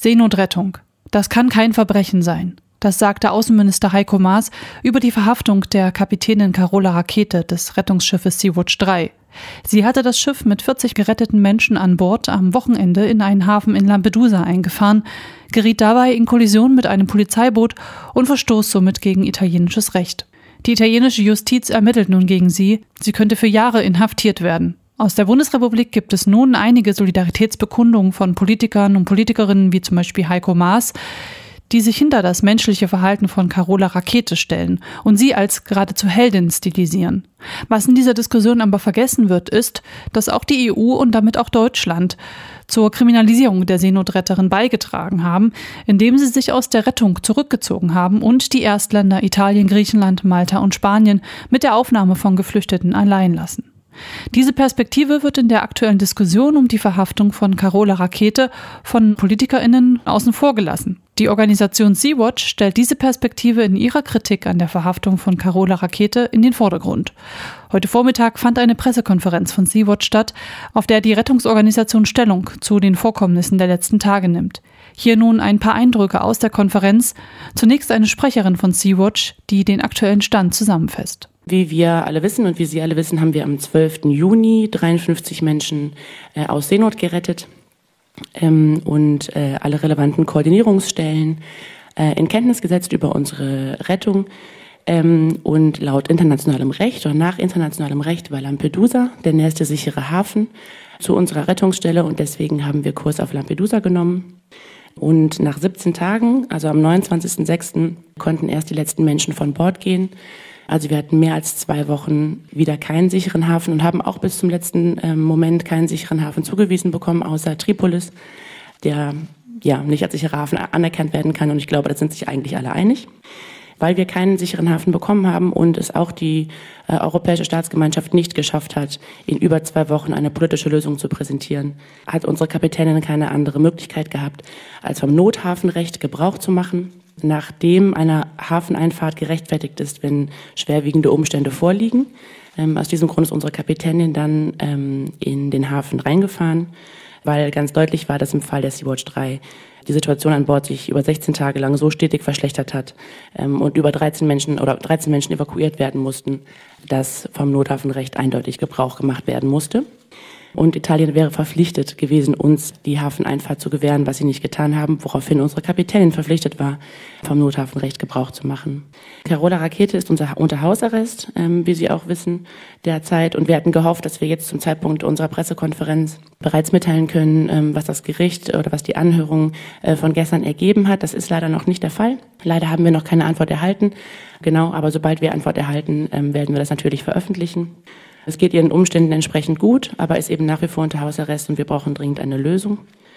Seenotrettung. Das kann kein Verbrechen sein. Das sagte Außenminister Heiko Maas über die Verhaftung der Kapitänin Carola Rackete des Rettungsschiffes Sea-Watch 3. Sie hatte das Schiff mit 40 geretteten Menschen an Bord am Wochenende in einen Hafen in Lampedusa eingefahren, geriet dabei in Kollision mit einem Polizeiboot und verstoß somit gegen italienisches Recht. Die italienische Justiz ermittelt nun gegen sie. Sie könnte für Jahre inhaftiert werden. Aus der Bundesrepublik gibt es nun einige Solidaritätsbekundungen von Politikern und Politikerinnen wie zum Beispiel Heiko Maas, die sich hinter das menschliche Verhalten von Carola Rackete stellen und sie als geradezu Heldin stilisieren. Was in dieser Diskussion aber vergessen wird, ist, dass auch die EU und damit auch Deutschland zur Kriminalisierung der Seenotretterin beigetragen haben, indem sie sich aus der Rettung zurückgezogen haben und die Erstländer Italien, Griechenland, Malta und Spanien mit der Aufnahme von Geflüchteten allein lassen. Diese Perspektive wird in der aktuellen Diskussion um die Verhaftung von Carola Rackete von PolitikerInnen außen vor gelassen. Die Organisation Sea-Watch stellt diese Perspektive in ihrer Kritik an der Verhaftung von Carola Rackete in den Vordergrund. Heute Vormittag fand eine Pressekonferenz von Sea-Watch statt, auf der die Rettungsorganisation Stellung zu den Vorkommnissen der letzten Tage nimmt. Hier nun ein paar Eindrücke aus der Konferenz. Zunächst eine Sprecherin von Sea-Watch, die den aktuellen Stand zusammenfasst. Wie wir alle wissen und wie Sie alle wissen, haben wir am 12. Juni 53 Menschen aus Seenot gerettet und alle relevanten Koordinierungsstellen in Kenntnis gesetzt über unsere Rettung. Und laut internationalem Recht oder nach internationalem Recht war Lampedusa der nächste sichere Hafen zu unserer Rettungsstelle und deswegen haben wir Kurs auf Lampedusa genommen. Und nach 17 Tagen, also am 29.06., konnten erst die letzten Menschen von Bord gehen. Also wir hatten mehr als 2 Wochen wieder keinen sicheren Hafen und haben auch bis zum letzten Moment keinen sicheren Hafen zugewiesen bekommen, außer Tripolis, der ja nicht als sicherer Hafen anerkannt werden kann. Und ich glaube, da sind sich eigentlich alle einig. Weil wir keinen sicheren Hafen bekommen haben und es auch die europäische Staatsgemeinschaft nicht geschafft hat, in über 2 Wochen eine politische Lösung zu präsentieren, hat unsere Kapitänin keine andere Möglichkeit gehabt, als vom Nothafenrecht Gebrauch zu machen, nachdem eine Hafeneinfahrt gerechtfertigt ist, wenn schwerwiegende Umstände vorliegen. Aus diesem Grund ist unsere Kapitänin dann in den Hafen reingefahren, weil ganz deutlich war, dass im Fall der Sea-Watch 3 die Situation an Bord sich über 16 Tage lang so stetig verschlechtert hat und über 13 Menschen evakuiert werden mussten, dass vom Nothafenrecht eindeutig Gebrauch gemacht werden musste. Und Italien wäre verpflichtet gewesen, uns die Hafeneinfahrt zu gewähren, was sie nicht getan haben, woraufhin unsere Kapitänin verpflichtet war, vom Nothafenrecht Gebrauch zu machen. Carola Rackete ist unter Hausarrest, wie Sie auch wissen, derzeit. Und wir hatten gehofft, dass wir jetzt zum Zeitpunkt unserer Pressekonferenz bereits mitteilen können, was das Gericht oder was die Anhörung von gestern ergeben hat. Das ist leider noch nicht der Fall. Leider haben wir noch keine Antwort erhalten. Genau, aber sobald wir Antwort erhalten, werden wir das natürlich veröffentlichen. Es geht ihren Umständen entsprechend gut, aber ist eben nach wie vor unter Hausarrest und wir brauchen dringend eine Lösung.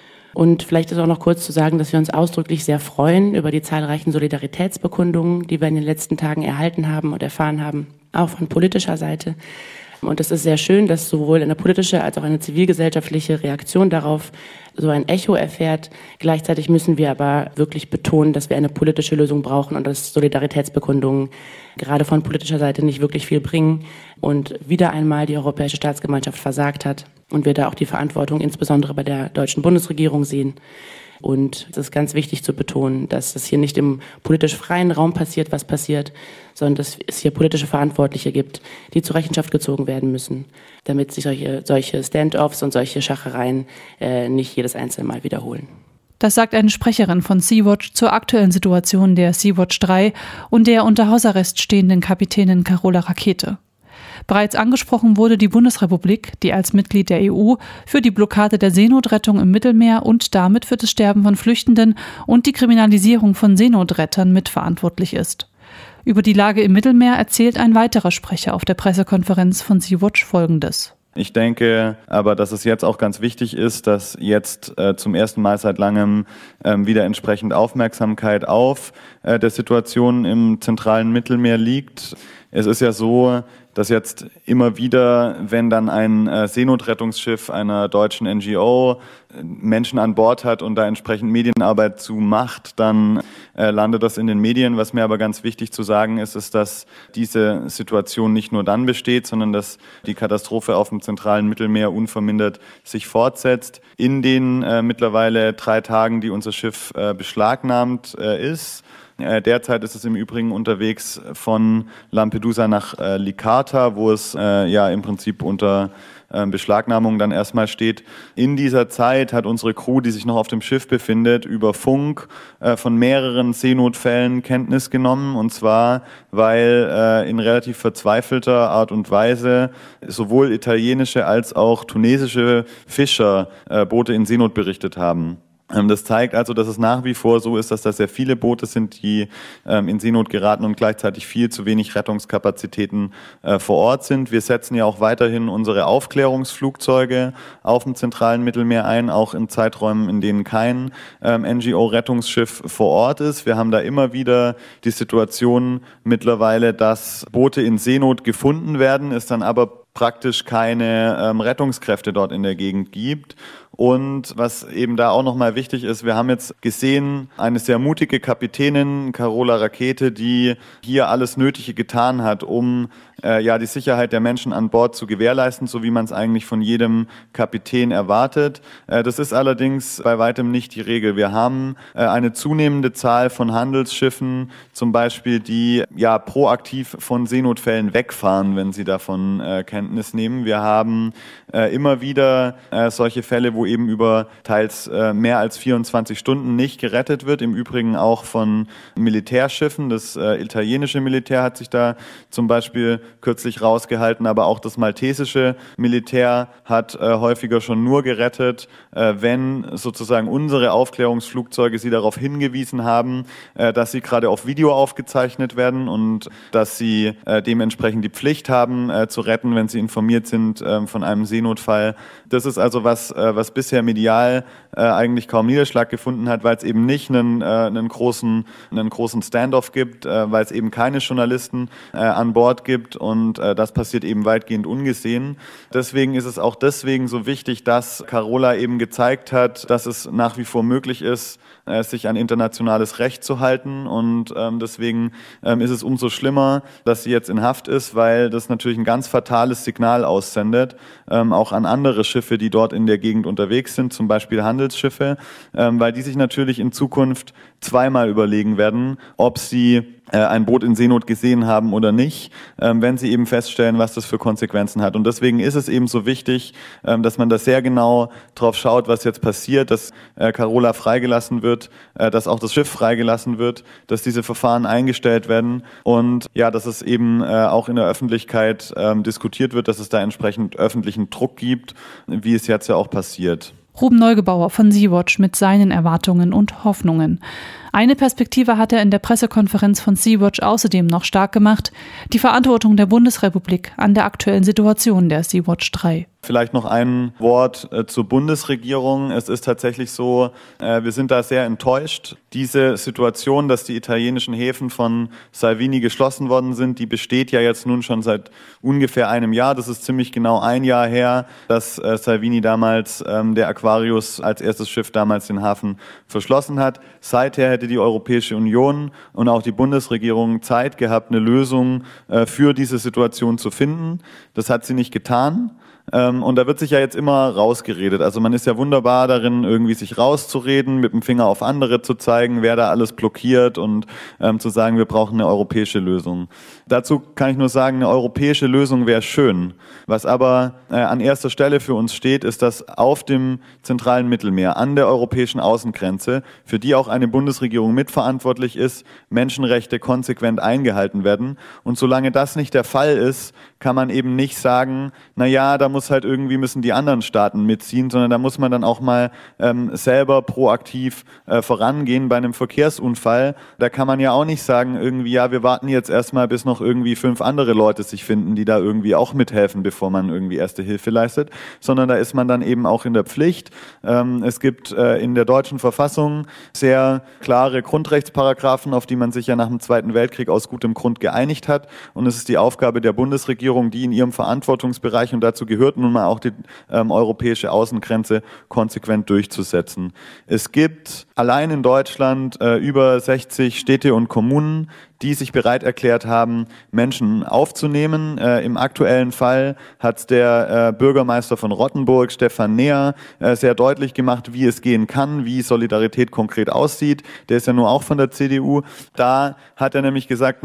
Und vielleicht ist auch noch kurz zu sagen, dass wir uns ausdrücklich sehr freuen über die zahlreichen Solidaritätsbekundungen, die wir in den letzten Tagen erhalten haben und erfahren haben, auch von politischer Seite. Und es ist sehr schön, dass sowohl eine politische als auch eine zivilgesellschaftliche Reaktion darauf so ein Echo erfährt. Gleichzeitig müssen wir aber wirklich betonen, dass wir eine politische Lösung brauchen und dass Solidaritätsbekundungen gerade von politischer Seite nicht wirklich viel bringen und wieder einmal die europäische Staatsgemeinschaft versagt hat und wir da auch die Verantwortung insbesondere bei der deutschen Bundesregierung sehen. Und es ist ganz wichtig zu betonen, dass es hier nicht im politisch freien Raum passiert, was passiert, sondern dass es hier politische Verantwortliche gibt, die zur Rechenschaft gezogen werden müssen, damit sich solche Stand-offs und solche Schachereien nicht jedes einzelne Mal wiederholen. Das sagt eine Sprecherin von Sea-Watch zur aktuellen Situation der Sea-Watch 3 und der unter Hausarrest stehenden Kapitänin Carola Rackete. Bereits angesprochen wurde die Bundesrepublik, die als Mitglied der EU für die Blockade der Seenotrettung im Mittelmeer und damit für das Sterben von Flüchtenden und die Kriminalisierung von Seenotrettern mitverantwortlich ist. Über die Lage im Mittelmeer erzählt ein weiterer Sprecher auf der Pressekonferenz von Sea-Watch Folgendes. Ich denke aber, dass es jetzt auch ganz wichtig ist, dass jetzt zum ersten Mal seit langem wieder entsprechend Aufmerksamkeit auf der Situation im zentralen Mittelmeer liegt. Es ist ja so, dass jetzt immer wieder, wenn dann ein Seenotrettungsschiff einer deutschen NGO Menschen an Bord hat und da entsprechend Medienarbeit zu macht, dann landet das in den Medien. Was mir aber ganz wichtig zu sagen ist, dass diese Situation nicht nur dann besteht, sondern dass die Katastrophe auf dem zentralen Mittelmeer unvermindert sich fortsetzt. In den mittlerweile 3 Tagen, die unser Schiff beschlagnahmt ist. Derzeit ist es im Übrigen unterwegs von Lampedusa nach Licata, wo es im Prinzip unter Beschlagnahmung dann erstmal steht. In dieser Zeit hat unsere Crew, die sich noch auf dem Schiff befindet, über Funk von mehreren Seenotfällen Kenntnis genommen. Und zwar, weil in relativ verzweifelter Art und Weise sowohl italienische als auch tunesische Fischer Boote in Seenot berichtet haben. Das zeigt also, dass es nach wie vor so ist, dass da sehr viele Boote sind, die in Seenot geraten und gleichzeitig viel zu wenig Rettungskapazitäten vor Ort sind. Wir setzen ja auch weiterhin unsere Aufklärungsflugzeuge auf dem zentralen Mittelmeer ein, auch in Zeiträumen, in denen kein NGO-Rettungsschiff vor Ort ist. Wir haben da immer wieder die Situation mittlerweile, dass Boote in Seenot gefunden werden, es dann aber praktisch keine Rettungskräfte dort in der Gegend gibt. Und was eben da auch nochmal wichtig ist, wir haben jetzt gesehen, eine sehr mutige Kapitänin, Carola Rackete, die hier alles Nötige getan hat, um die Sicherheit der Menschen an Bord zu gewährleisten, so wie man es eigentlich von jedem Kapitän erwartet. Das ist allerdings bei weitem nicht die Regel. Wir haben eine zunehmende Zahl von Handelsschiffen, zum Beispiel, die proaktiv von Seenotfällen wegfahren, wenn sie davon Kenntnis nehmen. Wir haben immer wieder solche Fälle, wo eben über teils mehr als 24 Stunden nicht gerettet wird. Im Übrigen auch von Militärschiffen. Das italienische Militär hat sich da zum Beispiel kürzlich rausgehalten, aber auch das maltesische Militär hat häufiger schon nur gerettet, wenn sozusagen unsere Aufklärungsflugzeuge sie darauf hingewiesen haben, dass sie gerade auf Video aufgezeichnet werden und dass sie dementsprechend die Pflicht haben, zu retten, wenn sie informiert sind von einem Seenotfall. Das ist also was bisher medial eigentlich kaum Niederschlag gefunden hat, weil es eben nicht einen großen Standoff gibt, weil es eben keine Journalisten an Bord gibt und das passiert eben weitgehend ungesehen. Deswegen ist es auch deswegen so wichtig, dass Carola eben gezeigt hat, dass es nach wie vor möglich ist, sich an internationales Recht zu halten und deswegen ist es umso schlimmer, dass sie jetzt in Haft ist, weil das natürlich ein ganz fatales Signal aussendet, auch an andere Schiffe, die dort in der Gegend unterwegs sind, zum Beispiel Handelsschiffe, weil die sich natürlich in Zukunft zweimal überlegen werden, ob sie ein Boot in Seenot gesehen haben oder nicht, wenn sie eben feststellen, was das für Konsequenzen hat. Und deswegen ist es eben so wichtig, dass man da sehr genau drauf schaut, was jetzt passiert, dass Carola freigelassen wird, dass auch das Schiff freigelassen wird, dass diese Verfahren eingestellt werden und dass es eben auch in der Öffentlichkeit diskutiert wird, dass es da entsprechend öffentlichen Druck gibt, wie es jetzt ja auch passiert. Ruben Neugebauer von Sea-Watch mit seinen Erwartungen und Hoffnungen. Eine Perspektive hat er in der Pressekonferenz von Sea-Watch außerdem noch stark gemacht: die Verantwortung der Bundesrepublik an der aktuellen Situation der Sea-Watch 3. Vielleicht noch ein Wort zur Bundesregierung. Es ist tatsächlich so, wir sind da sehr enttäuscht. Diese Situation, dass die italienischen Häfen von Salvini geschlossen worden sind, die besteht ja jetzt nun schon seit ungefähr einem Jahr. Das ist ziemlich genau ein Jahr her, dass Salvini damals der Aquarius als erstes Schiff damals den Hafen verschlossen hat. Seither hätte die Europäische Union und auch die Bundesregierung Zeit gehabt, eine Lösung für diese Situation zu finden. Das hat sie nicht getan. Und da wird sich ja jetzt immer rausgeredet. Also man ist ja wunderbar darin, irgendwie sich rauszureden, mit dem Finger auf andere zu zeigen, wer da alles blockiert und zu sagen, wir brauchen eine europäische Lösung. Dazu kann ich nur sagen, eine europäische Lösung wäre schön. Was aber an erster Stelle für uns steht, ist, dass auf dem zentralen Mittelmeer, an der europäischen Außengrenze, für die auch eine Bundesregierung mitverantwortlich ist, Menschenrechte konsequent eingehalten werden. Und solange das nicht der Fall ist, kann man eben nicht sagen, müssen die anderen Staaten mitziehen, sondern da muss man dann auch mal selber proaktiv vorangehen bei einem Verkehrsunfall. Da kann man ja auch nicht sagen, irgendwie, wir warten jetzt erstmal, bis noch irgendwie 5 andere Leute sich finden, die da irgendwie auch mithelfen, bevor man irgendwie erste Hilfe leistet, sondern da ist man dann eben auch in der Pflicht. Es gibt in der deutschen Verfassung sehr klare Grundrechtsparagraphen, auf die man sich ja nach dem Zweiten Weltkrieg aus gutem Grund geeinigt hat, und es ist die Aufgabe der Bundesregierung, die in ihrem Verantwortungsbereich, und dazu gehört gehört nun mal auch die europäische Außengrenze konsequent durchzusetzen. Es gibt allein in Deutschland über 60 Städte und Kommunen, die sich bereit erklärt haben, Menschen aufzunehmen. Im aktuellen Fall hat der Bürgermeister von Rottenburg, Stefan Neher, sehr deutlich gemacht, wie es gehen kann, wie Solidarität konkret aussieht. Der ist ja nur auch von der CDU. Da hat er nämlich gesagt,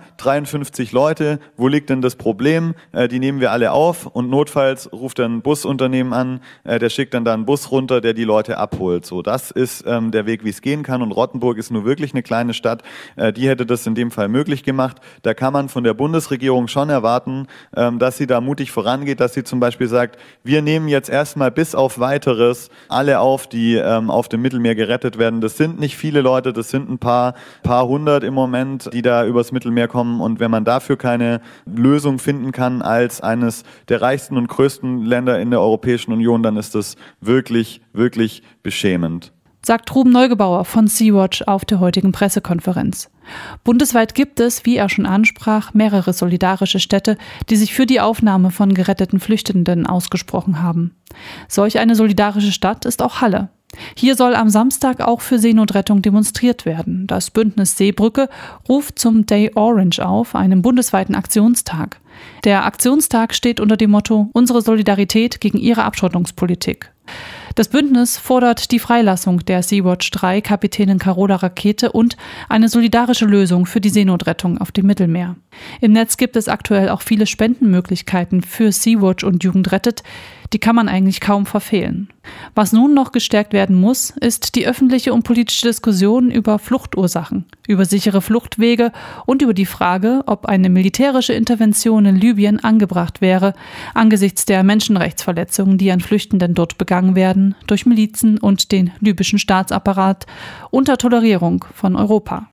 53 Leute, wo liegt denn das Problem? Die nehmen wir alle auf und notfalls ruft er ein Busunternehmen an, der schickt dann da einen Bus runter, der die Leute abholt. So, das ist der Weg, wie es gehen kann. Und Rottenburg ist nur wirklich eine kleine Stadt. Die hätte das in dem Fall möglich gemacht. Da kann man von der Bundesregierung schon erwarten, dass sie da mutig vorangeht, dass sie zum Beispiel sagt, wir nehmen jetzt erstmal bis auf Weiteres alle auf, die auf dem Mittelmeer gerettet werden. Das sind nicht viele Leute, das sind ein paar hundert im Moment, die da übers Mittelmeer kommen. Und wenn man dafür keine Lösung finden kann als eines der reichsten und größten Länder in der Europäischen Union, dann ist das wirklich, wirklich beschämend. Sagt Ruben Neugebauer von Sea-Watch auf der heutigen Pressekonferenz. Bundesweit gibt es, wie er schon ansprach, mehrere solidarische Städte, die sich für die Aufnahme von geretteten Flüchtenden ausgesprochen haben. Solch eine solidarische Stadt ist auch Halle. Hier soll am Samstag auch für Seenotrettung demonstriert werden. Das Bündnis Seebrücke ruft zum Day Orange auf, einem bundesweiten Aktionstag. Der Aktionstag steht unter dem Motto »Unsere Solidarität gegen ihre Abschottungspolitik«. Das Bündnis fordert die Freilassung der Sea-Watch 3 Kapitänin Carola Rakete und eine solidarische Lösung für die Seenotrettung auf dem Mittelmeer. Im Netz gibt es aktuell auch viele Spendenmöglichkeiten für Sea-Watch und Jugend rettet. Die kann man eigentlich kaum verfehlen. Was nun noch gestärkt werden muss, ist die öffentliche und politische Diskussion über Fluchtursachen, über sichere Fluchtwege und über die Frage, ob eine militärische Intervention in Libyen angebracht wäre, angesichts der Menschenrechtsverletzungen, die an Flüchtenden dort begangen werden, durch Milizen und den libyschen Staatsapparat unter Tolerierung von Europa.